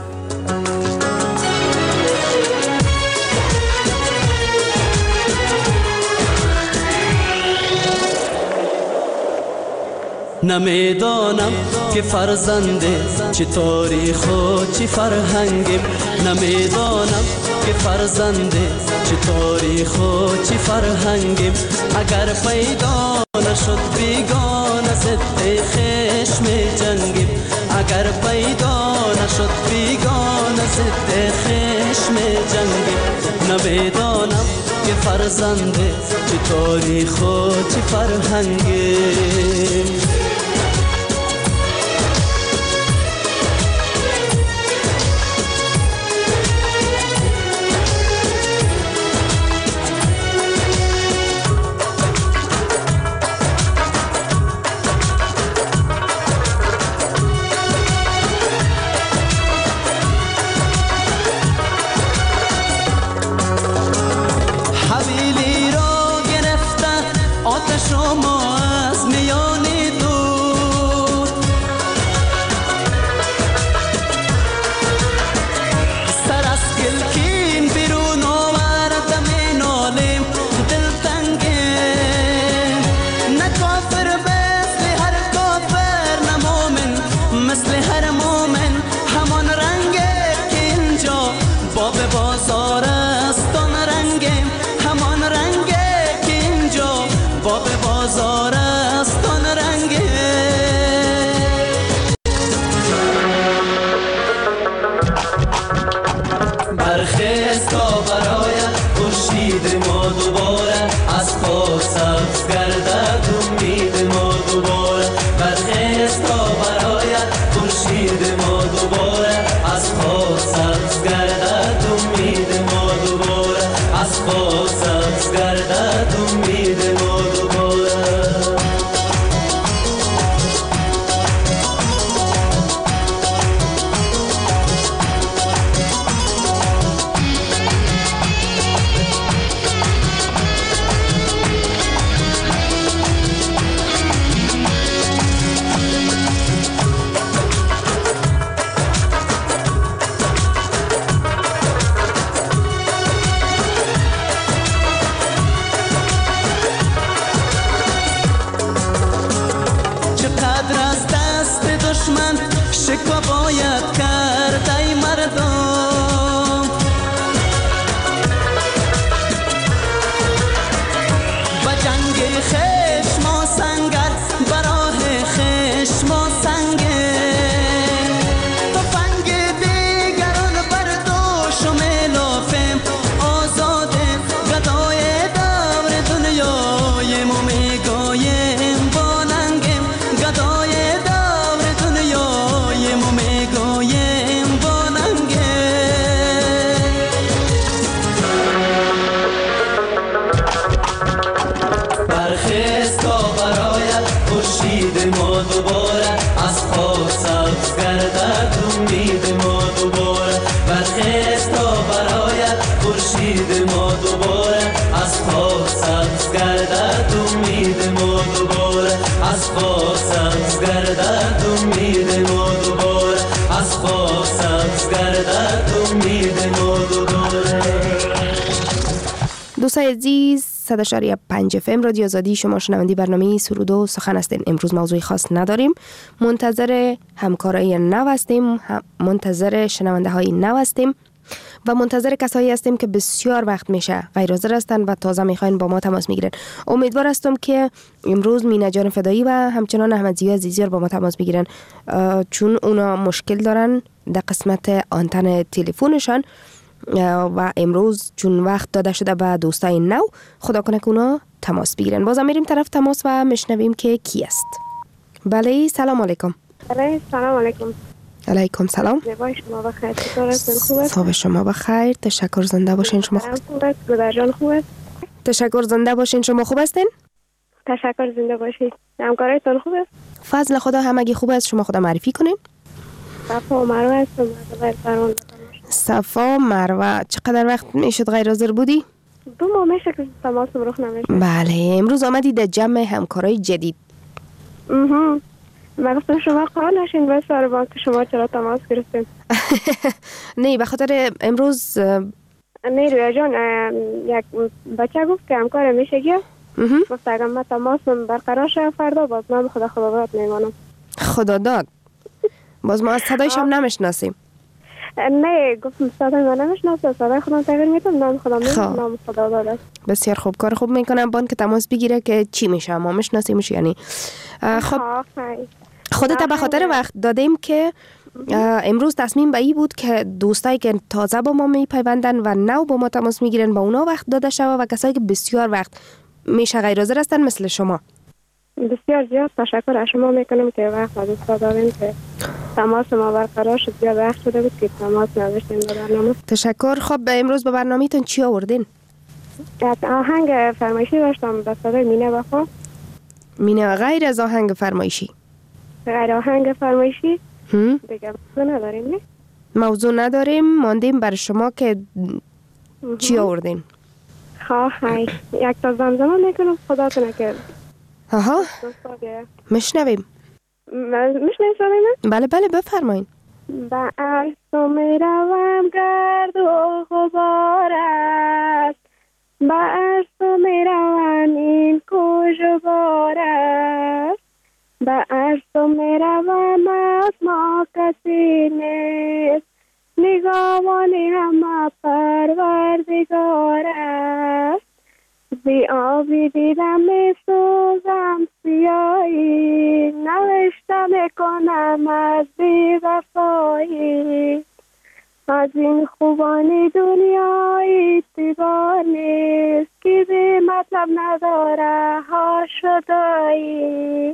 نمیدانم که فرزنده چه تاریخ و چه فرهنگیم، نمیدانم که فرزنده چه تاریخ و چه فرهنگیم. اگر پیدا نشد بیگانه ضد خشم جنگیم، اگر پیدا نشد بیگانه ضد خشم جنگیم. نمیدانم که فرزنده چه تاریخ و چه فرهنگیم.
خورشید ما دوباره از خود سبز گردد.
تا برایت خورشید ما دوباره از خاک سبز گردد امید ما دوباره از خاک سبز گردد امید ما دوباره از خاک سبز گردد امید ما دوباره.
دوستای عزیز، صد و شش پنج اف ام رادیو آزادی، شما شنونده برنامه سرود و سخن هستین. امروز موضوعی خاص نداریم، منتظر همکارای نو هستیم، منتظر شنونده های نو هستیم و منتظر کسایی هستیم که بسیار وقت میشه غیر حاضر هستن و تازه میخواین با ما تماس میگیرن. امیدوار هستم که امروز مینا جان فدایی و همچنان احمد زیا عزیزیار با ما تماس بگیرن، چون اونا مشکل دارن در قسمت آنتن تلفنشان و امروز چون وقت داده شده به دوستای نو، خدا کنه که اونا تماس بگیرن. بازم میریم طرف تماس و میشنویم که کی است. بله، سلام علیکم.
بله، سلام علیکم.
علیکم سلام.
زیبای شما بخیر، چطور هستین؟ خوب است؟
صبح شما بخیر، تشکر، زنده باشین. شما
خوب است؟ گودر جان خوب است؟
تشکر، زنده باشین. شما خوب هستین؟
تشکر، زنده باشید. همکارایتون خوب است؟
فضل خدا همگی خوب است. شما خدا معرفی کنین.
صفا و مروه هستم از فرمان.
صفا مروه، چقدر وقت میشد غیر حاضر بودی؟
دو ماه میشه که تماسم رخ نمیشه.
بله، امروز آمدی در جمع همکارای جدید.
اها. من گفتم شما قال نشین بس سر با که شما چرا تماس گرفتین؟
نه، به خاطر امروز
نه رویا جان یک بچه گفت که همکار میشه گیا. گفت اگر من تماسم برقرار شه فردا باز من خدا خدا داد میمانم.
خدا داد؟ باز ما از صدایش هم نمیشناسیم.
نه، گفتم صدای من نمیشناسم، صدای خودم تغییر میتونم، نام خودم میتونم، نام خدا داد است.
بسیار خوب، کار خوب میکنم. بان که تماس بگیره که چی میشه، ما میشناسیمش یعنی. خب خودت به خاطر وقت دادیم که امروز تصمیم به ای بود که دوستایی که تازه با ما میپیوندن و نو با ما تماس میگیرن با اونا وقت داده شوه و کسایی که بسیار وقت میشه غیر حاضر هستن مثل شما.
بسیار زیاد تشکر از شما میکنم که وقت دوستا دارین که تماس ما برقرار شد. زیاد وقت شده بود که تماس نداشتیم به برنامه.
تشکر. خب امروز به برنامه تون چی آوردین؟
آهنگ فرمایشی داشتم به صدای مینه وفا.
مینه غیر از آهنگ فرمایشی؟
غیر آهنگ فرمایشی دیگه موضوع نداریم. نه
موضوع نداریم، ماندیم بر شما که چی آوردین.
خواهی یک تا زمزمه میکنم خدا کنه که
آها مشنویم.
مشنویم صدای
بله بله بفرمایین.
با عرض تو میروم گرد و غبار است، با عرض تو میروم این کوچ و بار است، با عرض تو میروم از ما کسی نیست، نگاهانی همه پروردگار است، بی آبی دیدم می سوزم سیایی، نوشته میکنم از بی وفایی، از این خوبانی دنیایی تیبار نیست که بی مطلب نداره ها شدایی،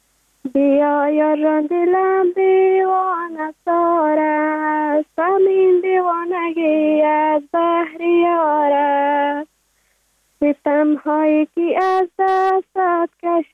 بیا یاران دلم دیوانه سار است، همین دیوانگی از بحریار است، ستم هایی که از دستت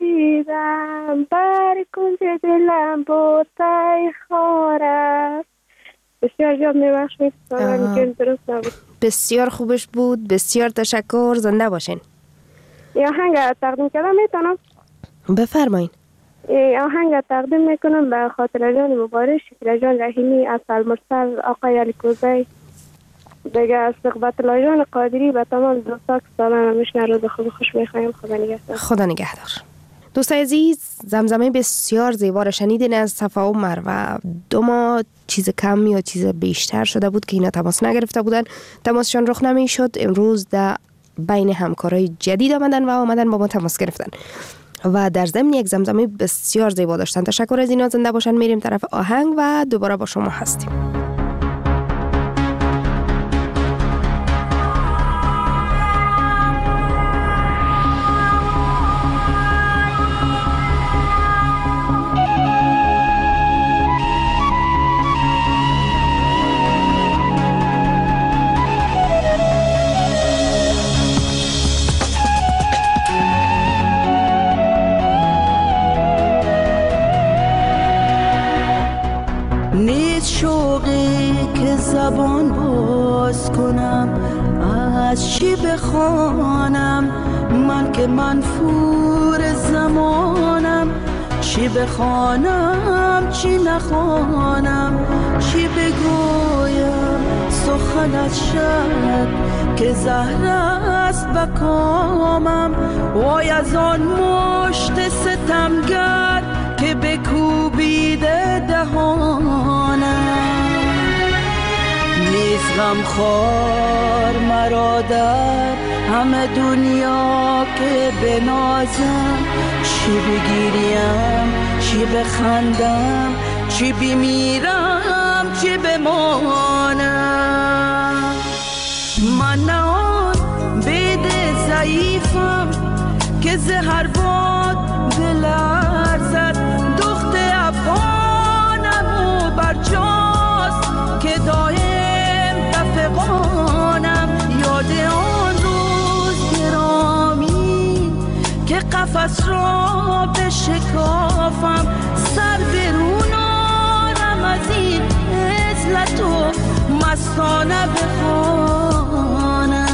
کشیدم بر کنج دلم بود تای خار است. بسیار جاب میبخشید، میگم درست نبود.
بسیار خوبش بود، بسیار تشکر، زنده باشین.
یا آهنگ تقدیم کردم میتونم؟
بفرمایین.
آهنگ تقدیم میکنم به خاطر جان مبارک شکل جان رحیمی، اصل مرسل، آقای علی کوزی، دیگه از صحبت لایجان قادری به تمام دوستا که سالانه میشنن روز خوب خوش میخوایم. خدا نگهدار.
خدا نگهدار. دوستای عزیز، زمزمه بسیار زیبا را شنیدین از صفا و مروه. دو ماه چیز کم یا چیز بیشتر شده بود که اینا تماس نگرفته بودن، تماسشان رخ نمی شد. امروز در بین همکارای جدید آمدن و آمدن با ما تماس گرفتن و در ضمن یک زمزمه بسیار زیبا داشتن. تشکر از اینا، زنده باشن. میریم طرف آهنگ و دوباره با شما هستیم.
شوق
باز کنم، از چی بخوانم؟ من که منفور زمانم، چی بخوانم چی نخوانم؟ چی بگویم سخن از شب که زهر است به کامم؟ وای از آن مشت ستمگر که بکوبیده دهانم. نیست غمخوار مرا در همه دنیا که بنازم، چی بگیریم چی بخندم، چی بمیرم چی بمانم؟ من نه آن بید ضعیفم که زهر باد بلرزد، دخت افغانم و برجاست که دایم دفقانم. یاد آن روز گرامی که قفس را بشکافم، سر برونانم از این عزلت و مستانه بخوانم.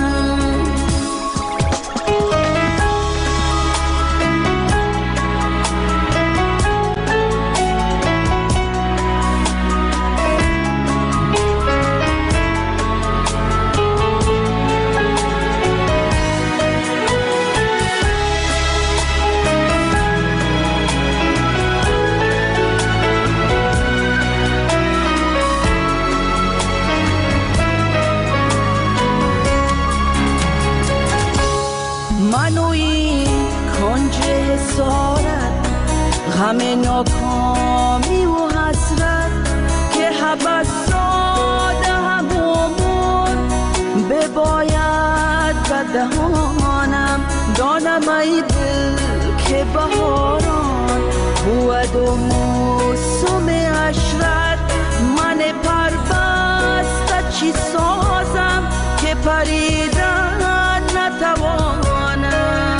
همه ناکامی و حسرت که حبس ساده همومون بباید به دهانم. دانم ای دل که بهاران بود و موسم عشرت، من پربسته چی سازم که پریدن نتوانم؟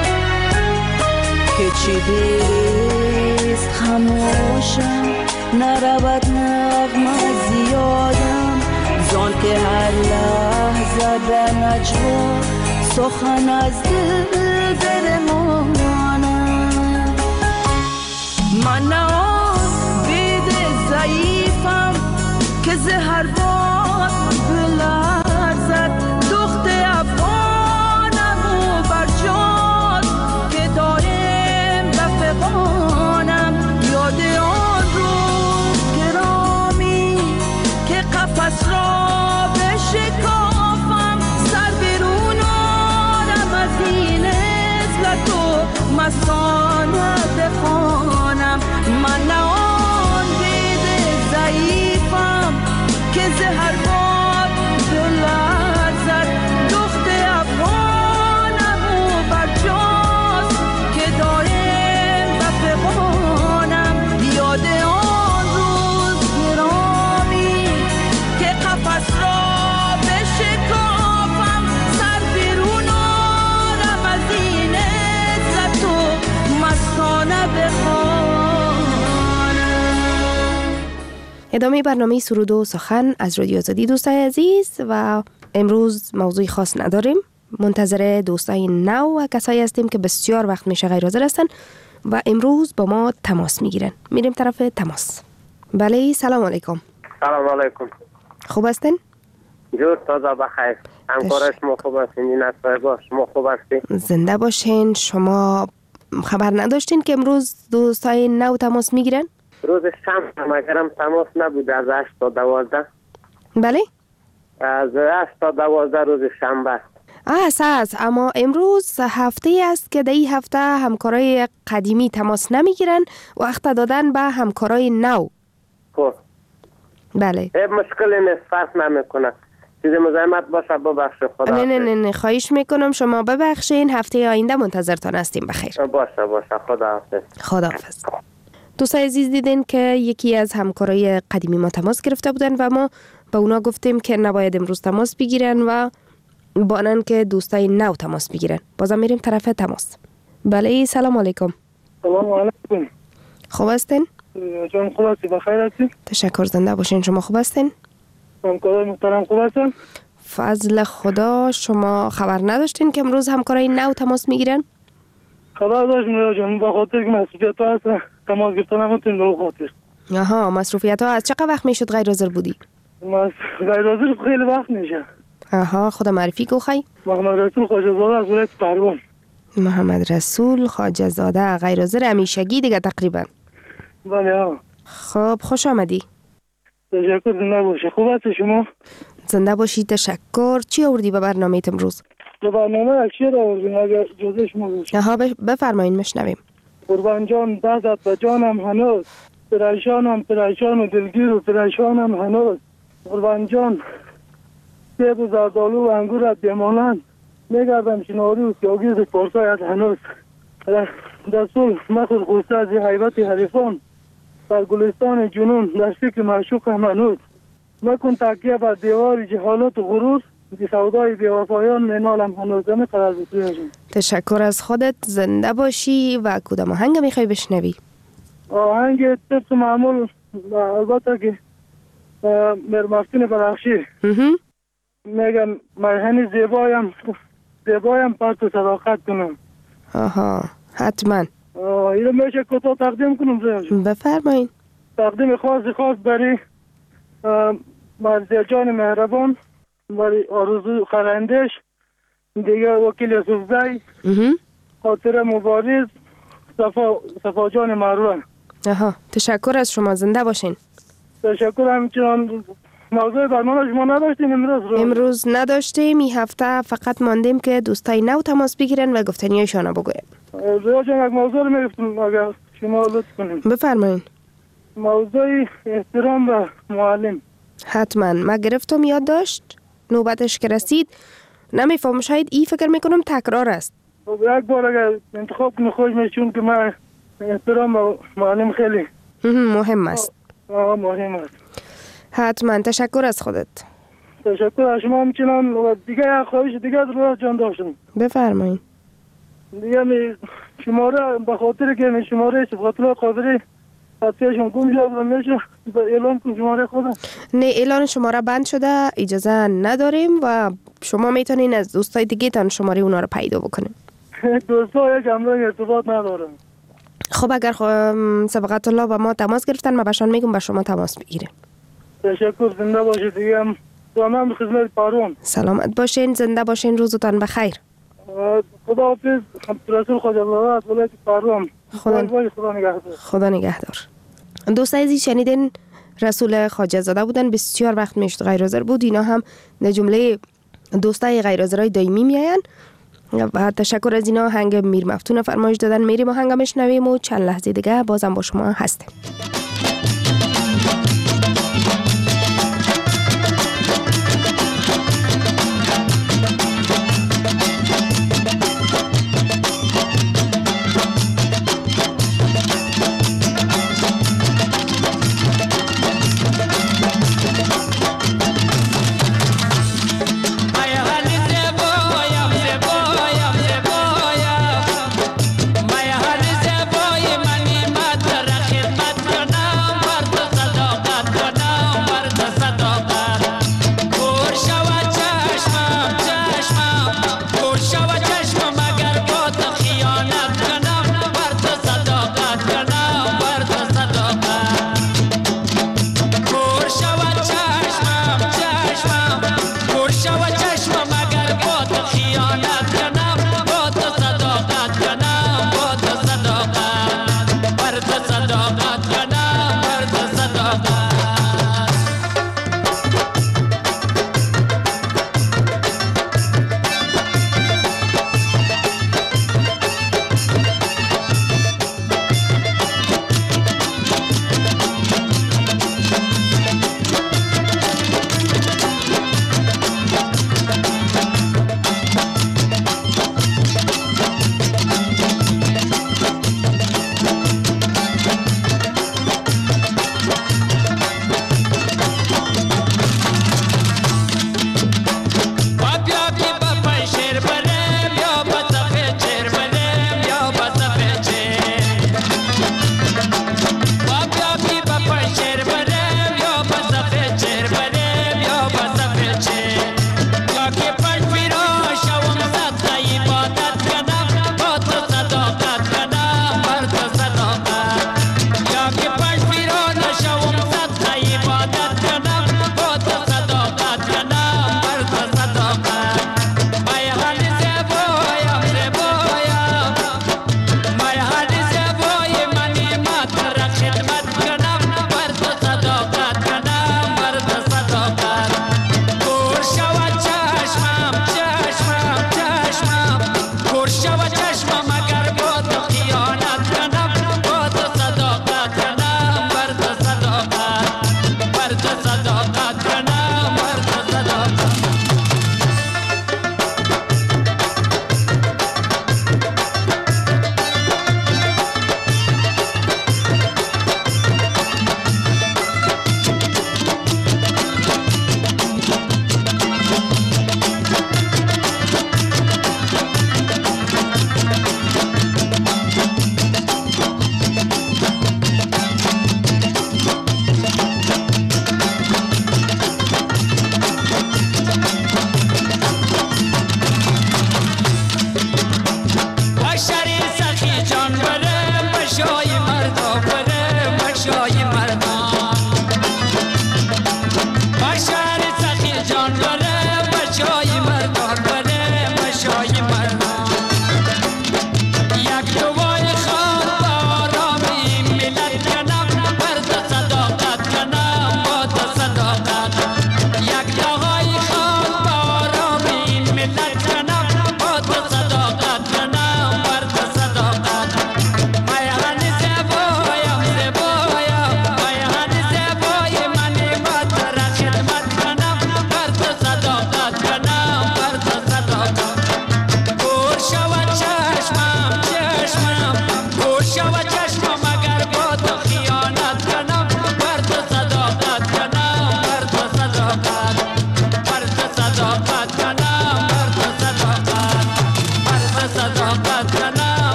که چی دیست خموشم نرود نغمه زیادم، زان که هر لحظه به نجوا سخن از دل برمانم. من نه آن بید ضعیفم که زهر باد بلرزد، دخت افغانم و برجاست که دایم دفقانم. یاد آن روز گرامی که قفس را بشکافم، سر برون آرم از این عزلت و مستانه بخوانم. من نه آن بید ضعیفم که زهر باد بلرزد، دخت افغانم و برجاست که دایم دفقانم. یاد آن روز گرامی که قفس را بشکافم، سر بیرون آرم از این عزت و مستانه بخوانم.
ادامه برنامه سرود و سخن از رادیو آزادی دوستای عزیز، و امروز موضوع خاص نداریم. منتظر دوستای نو و کسایی هستیم که بسیار وقت میشه غیر حاضر هستن و امروز با ما تماس میگیرن. میریم طرف تماس. بله، سلام علیکم.
سلام علیکم.
خوب هستین؟
جور تازه بخیر. همکار شما خوب هستین؟ این اصفای شما خوب هستین؟
زنده باشین. شما خبر نداشتین که امروز دوستای نو تماس میگیرن؟
روز شنبه مگرم تماس نبود، از هشت تا دوازده.
بله؟
از هشت تا دوازده روز شنبه است.
است است اما امروز هفته است که در این هفته همکارای قدیمی تماس نمیگیرن، وقت دادن به همکارای نو.
خب
بله.
مشکلی نیست، فرق نمیکنه. چیزی مزاحمت باشه ببخشید. خدا
نه نه نه نه خواهش میکنم شما ببخشین. هفته آینده منتظرتان هستیم. بخیر.
باشه باشه. خدا حافظ.
خدا حافظ. دوستای عزیز دیدین که یکی از همکارای قدیمی ما تماس گرفته بودن و ما به اونا گفتیم که نباید امروز تماس بگیرن و بانن که دوستای نو تماس بگیرن. بازم میریم طرف تماس. بله، سلام علیکم.
سلام علیکم.
خوب هستین؟
جان خوب هستی؟ بخیر هستی؟
تشکر، زنده باشین. شما خوب هستین؟
همکارای محترم خوب هستن؟
فضل خدا شما خبر نداشتین که امروز همکارای نو تماس میگیرن؟
خبر داشتم میلا جان، با خاطر که مسئولیت ها هست تماس گرفتن نمیتونیم به خاطر.
آها، مسئولیت ها از چقدر وقت میشد غیر حاضر بودی؟
مس... غیر حاضر خیلی وقت میشه.
آها، خدا معرفی کو خی؟
محمد رسول خواجه زاده از ولایت پروان.
محمد رسول خواجه زاده غیر حاضر همیشگی دیگه تقریبا.
بله ها.
خب خوش آمدی.
تشکر، زنده باشی. خوب هستی شما؟
زنده باشی، تشکر. چی آوردی به برنامه امروز؟
به برنامه یک شعر آوردیم اگر جزه شما باشید.
آها، بفرمایین مشنویم.
قربان جان دادت به جانم هنوز، پریشانم پریشان و دلگیر و پریشانم هنوز. قربان جان سیب و زردالو و انگورت بمانند، میگردم شناری و سیاگیز پارسایت هنوز. رسول مخور خوسته از حیبت حریفان، در گلستان جنون در فکر معشوقم هنوز. مکن تکیه بر دیوار جهالت و غرور، بی سودای بیوفایان منالم هنوز. همه قرار بسیارشون.
تشکر از خودت، زنده باشی. و کدام آهنگ میخوای بشنوی؟
آهنگ طبق معمول، البته که مرمفتین برخشی میگم مرهنی زیبایم زیبایم پرت و صداقت کنم.
آها، حتما.
اینو میشه کتا تقدیم کنم زیاد؟
بفرمایین.
تقدیم خاص خاص برای مرزی جان مهربان، برای آرزو خرندش، دیگه وکیل یوسفزی، خاطر مبارز، صفا صفا جان مروان.
آها، تشکر از شما، زنده باشین.
تشکر. همچنان موضوع برنامه شما نداشتیم امروز رو؟
امروز نداشتیم. این هفته فقط ماندیم که دوستای نو تماس بگیرن و گفتنیایشان بگویم.
زیاد جان یک موضوع رو میگفتم اگر شما لطف کنیم.
بفرمایین.
موضوع احترام به معلم.
حتما. ما گرفتم یاد داشت، نوبتش که رسید نمیفهم، شاید ای فکر میکنم تکرار است.
یک بار اگر انتخاب کنم خوش میشون که من احترام به معلم خیلی
مهم است.
آه مهم است.
حتما. تشکر از خودت.
تشکر از شما. همچنان و دیگه یک خواهش دیگه رو جان داشتم.
بفرمایید.
دیگه می شماره به خاطر که می شماره صفات الله قادری خطیشون گم شد و میشه اعلام کن شماره خودم.
نه، اعلان شماره بند شده، اجازه نداریم و شما میتونین از دوستای دیگه تان شماره اونا رو پیدا بکنین.
دوستا یک امروز ارتباط ندارم.
خب اگر سبقت الله با ما تماس گرفتن ما بهشان میگم با شما تماس بگیریم.
تشکر. زنده باشید. دیگه هم تمام خدمت پارون.
سلامت باشین، زنده باشین، روزتان بخیر.
خدا حافظ. رسول خواجه زاده از ولایت پارون.
خدا
خدا نگهدار.
خدا نگهدار. دوستای عزیز شنیدین رسول خواجه زاده بودن، بسیار وقت میشد غیر حاضر بود. اینا هم در جمله دوستای غیر حاضرای دائمی میاین و تشکر از اینا. هنگ میر مفتون فرمایش دادن، میریم و هنگ میشنویم و چند لحظه دیگه بازم با شما هستیم.
My heart is a boy, money, matter, khidmat karna.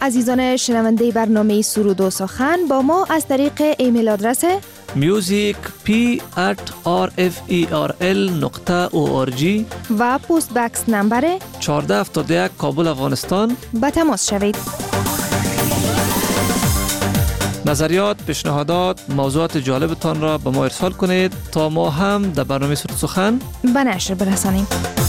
عزیزان شنونده برنامه سرود و سخن با ما از طریق ایمیل آدرس
music p at r f e r l نقطه او آر جی
و پست بکس نمبر
چهارده هفتاد و یک کابل افغانستان
به تماس شوید.
نظریات، پیشنهادات، موضوعات جالبتان را به ما ارسال کنید تا ما هم در برنامه سرود سخن
به نشر برسانیم.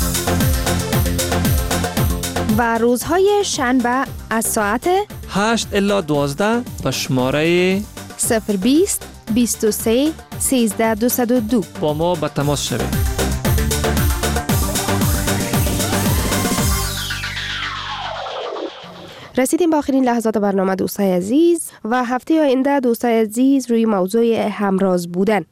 و روزهای شنبه از ساعت
هشت الی دوازده به شماره
صفر بیست بیست و سه سیزده دویست و دو
با ما به تماس شوید.
رسیدیم به آخرین لحظات برنامه دوستای عزیز و هفته آینده دوستای عزیز روی موضوع همراز بودن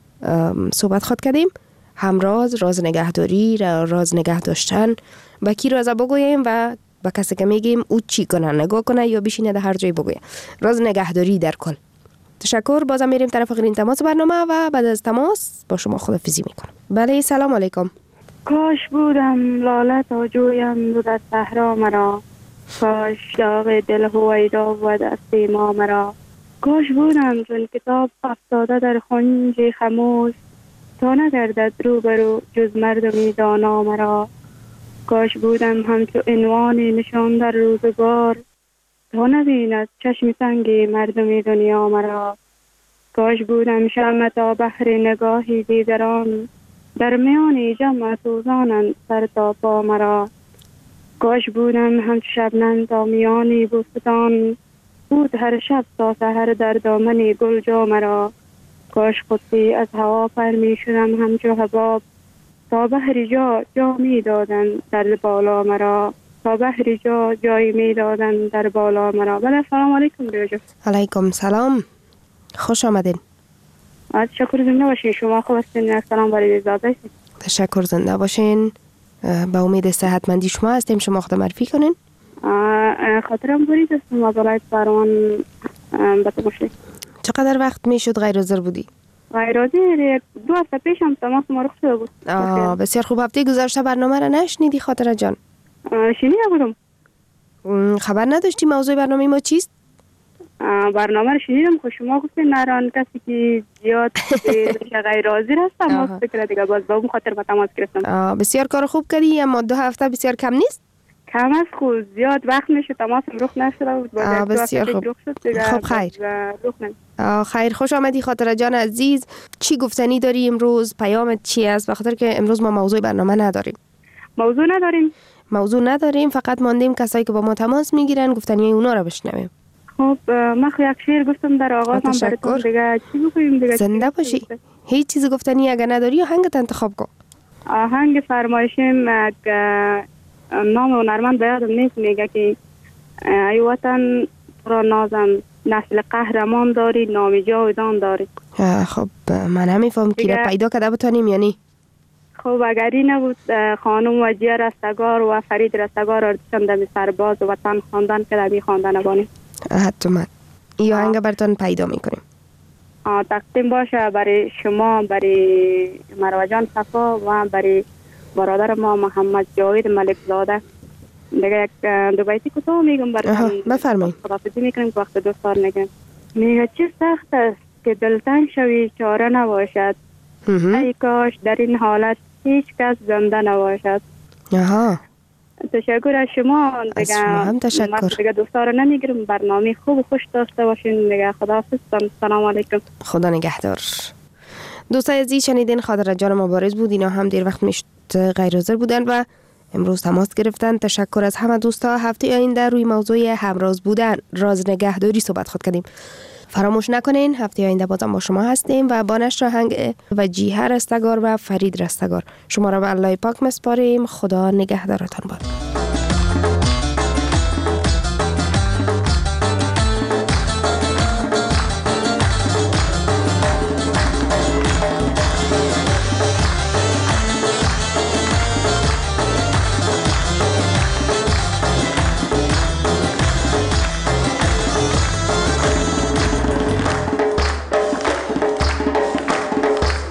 صحبت خواهد کردیم. همراز، راز نگهداری، راز نگه داشتن، با کی راز بگوییم و با کسی که میگیم او چی کنه، نگاه کنه یا بشینه در هر جایی بگویه. راز نگهداری در کل. تشکر. بازم میریم طرف آخرین تماس برنامه و بعد از تماس با شما خداحافظی میکنم. بله، سلام علیکم.
کاش بودم لاله تا جویم دو در صحرا مرا، کاش داغ دل هویدا بود از سیما مرا، کاش بودم چون کتاب افتاده در خنج خموش تا نگردد روبرو جز مردمی دانا مرا، کاش بودم همچو عنوانی نشان در روزگار تا نبیند چشم سنگی مردمی دنیا مرا، کاش بودم شمع تا بحر نگاهی دیگران در میان جمع سوزانند سر تا پا مرا، کاش بودم همچو شبنم تا میانی بوستان بود هر شب تا سحر در دامنی گل جا مرا، کاش خودی از هوا پر می شدم همچو حباب تا بحر جا جا می دادن در بالا مرا، تا بحر جا جای می دادن در بالا مرا. بله، سلام علیکم بیوجو.
علیکم سلام، خوش آمدین.
تشکر، زنده باشین. شما خوب هستین؟ سلام برای زاده.
تشکر، زنده باشین. با امید صحتمندی شما هستیم. شما خود معرفی کنین.
خاطرم برید است مزالایت برمان بتماشید.
چقدر وقت میشد غیر حاضر بودی؟
غیر حاضر دو هفته پیش هم تماس ما رخ شده بود.
آه بسیار خوب. هفته گذشته برنامه را نشنیدی خاطره جان؟
شنیده بودم.
خبر نداشتی موضوع برنامه ما چیست؟
برنامه رو شنیدم خود شما گفتین نران کسی که زیاد غیر حاضر هست تماس بگیره دیگه، باز با اون خاطر با تماس گرفتم.
بسیار کار خوب کردی، اما دو هفته بسیار کم نیست؟
کم است، خود زیاد وقت میشه تماس رخ نشده بود.
بسیار خوب. خب خیر. خیر، خوش آمدی خاطره جان عزیز. چی گفتنی داری امروز؟ پیامت چی است؟ بخاطر که امروز ما موضوع برنامه نداریم.
موضوع نداریم؟
موضوع نداریم، فقط ماندیم کسایی که با ما تماس میگیرن گفتنی اونا رو بشنویم.
خب من خو یک شعر گفتم در آغاز هم براتون دیگه چی بگویم دیگه؟
زنده باشی. هیچ چیز گفتنی اگه نداری آهنگت انتخاب کن.
آهنگ فرمایشیم نام هنرمند بیادم نیست، میگه که ای وطن را نازم نسل قهرمان داری نام جاودان داری.
خب من نمیفهم که پیدا کرده بتانیم یعنی.
خب اگر این نبود خانم وجیه رستگار و فرید رستگار اردشم دمی سرباز و وطن خواندن که دمی خواندن بانیم.
حتما این آهنگ براتون پیدا میکنیم.
تقدیم باشه برای شما، برای مروه جان صفا و برای برادر ما محمد جاوید ملک زاده. دیگه یک دو بیتی کوتاه میگم براتون.
بفرمایید.
خداحافظی میکنیم وقت دوستان میگم. میگه چه سخت است که دلتنگ شوی چاره نباشد، ای کاش در این حالت هیچ کس زنده نباشد.
آها،
تشکر از شما.
دیگه هم تشکر.
دیگه دوستا رو نمیگیرم، برنامه خوب و خوش داشته باشین دیگه. خداحافظ. سلام علیکم.
خدا نگهدار. دوستای عزیز شنیدین خاطره جان مبارز بود. اینا هم دیر وقت میشد غیر حاضر بودن و امروز تماس گرفتن. تشکر از همه دوستا. هفته آینده روی موضوع همراز بودن، راز نگهداری صحبت خود کردیم. فراموش نکنین هفته آینده بازم با شما هستیم و با نشر آهنگ وجیه رستگار و فرید رستگار شما را به الله پاک مسپاریم. خدا نگهدارتان باد.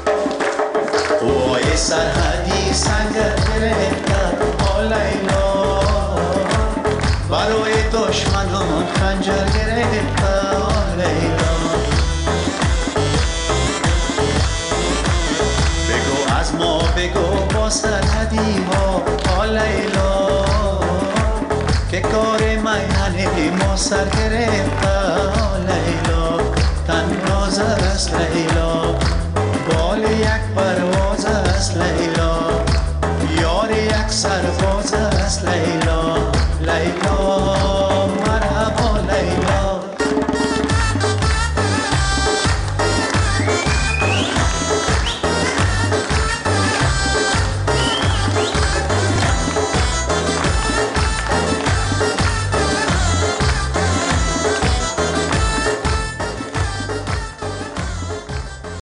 سرحدی سنگ گره‌تر آلینا
با سرحدی ها آ لیلا که کار میهنه ما سر گرفت آ لیلا تن نازر است لیلا بال یک پرواز